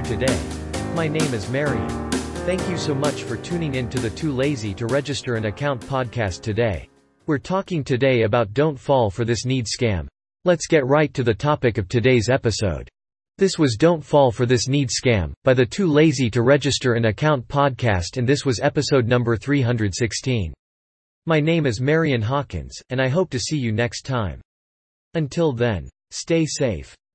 today. My name is Marion. Thank you so much for tuning in to the Too Lazy to Register an Account podcast today. We're talking today about Don't Fall for This Need scam. Let's get right to the topic of today's episode. This was Don't Fall for This Need scam by the Too Lazy to Register an Account podcast, and this was episode number 316. My name is Marion Hawkins, and I hope to see you next time. Until then, stay safe.